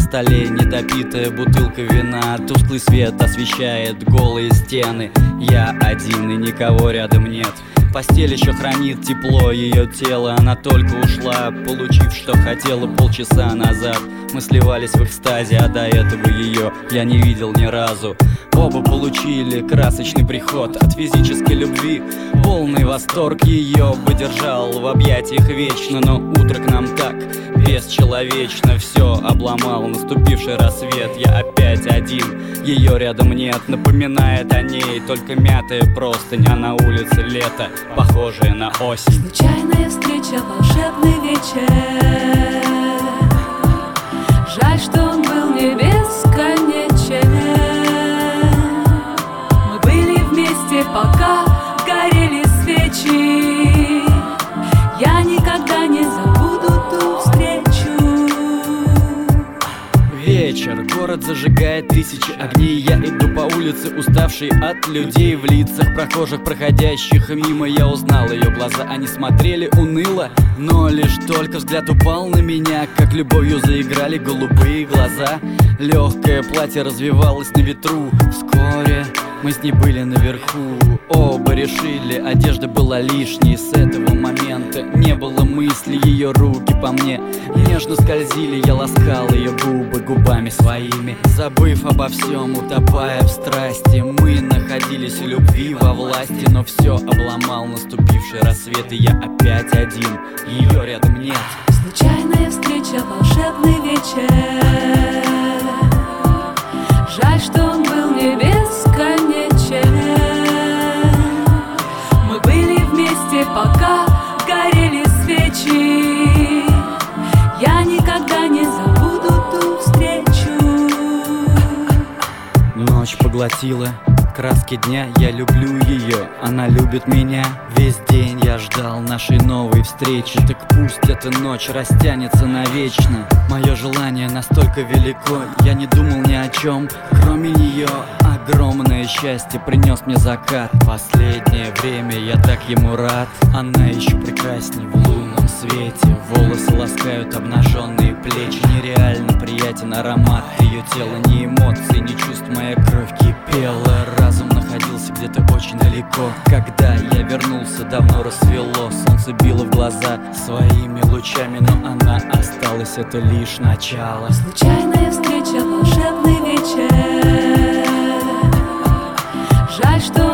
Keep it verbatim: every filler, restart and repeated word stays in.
столе недопитая бутылка вина, тусклый свет освещает голые стены. Я один и никого рядом нет. Постель еще хранит тепло ее тела. Она только ушла, получив, что хотела полчаса назад. Мы сливались в экстазе, а до этого ее я не видел ни разу. Оба получили красочный приход от физической любви. Полный восторг ее бы держал в объятиях вечно. Но утро к нам так бесчеловечно все обломал наступивший рассвет. Я опять один, ее рядом нет. Напоминает о ней только мятая простынь, а на улице лето, похожее на осень. Случайная встреча, волшебный вечер. Жаль, что он был не бесконечен. Мы были вместе, пока горели свечи. Я никогда не забуду ту встречу. Вечер, город зажигает тысячи огней. Я иду по улице, уставший от людей в лицах прохожих, проходящих мимо. Я узнал ее глаза, они смотрели уныло, но лишь только взгляд упал на меня, как любовью заиграли голубые глаза. Легкое платье развивалось на ветру. Вскоре мы с ней были наверху. Оба решили, одежда была лишней. С этого момента не было мысли. Ее руки по мне нежно скользили. Я ласкал ее губы губами своими, забыв обо всем, утопая в страсти. Мы находились в любви во власти, но все обломал наступивший рассвет. И я опять один, ее рядом нет. Случайная встреча, волшебный вечер. Жаль, что он был не бесконечен. Мы были вместе, пока горели свечи. Я никогда не забуду ту встречу. Ночь поглотила краски дня, я люблю ее, она любит меня. Весь день я ждал нашей новой встречи. Так пусть эта ночь растянется навечно. Мое желание настолько велико, я не думал ни о чем, кроме нее. Огромное счастье принес мне закат. Последнее время я так ему рад. Она еще прекрасней в лунном свете. Волосы ласкают обнаженные плечи. Нереально приятен аромат ее тела. Ни эмоций, ни чувств, моя кровь кипела. Разум находился где-то очень далеко. Когда я вернулся, давно рассвело. Солнце било в глаза своими лучами, но она осталась, это лишь начало. Случайная встреча, волшебный вечер. Жаль, что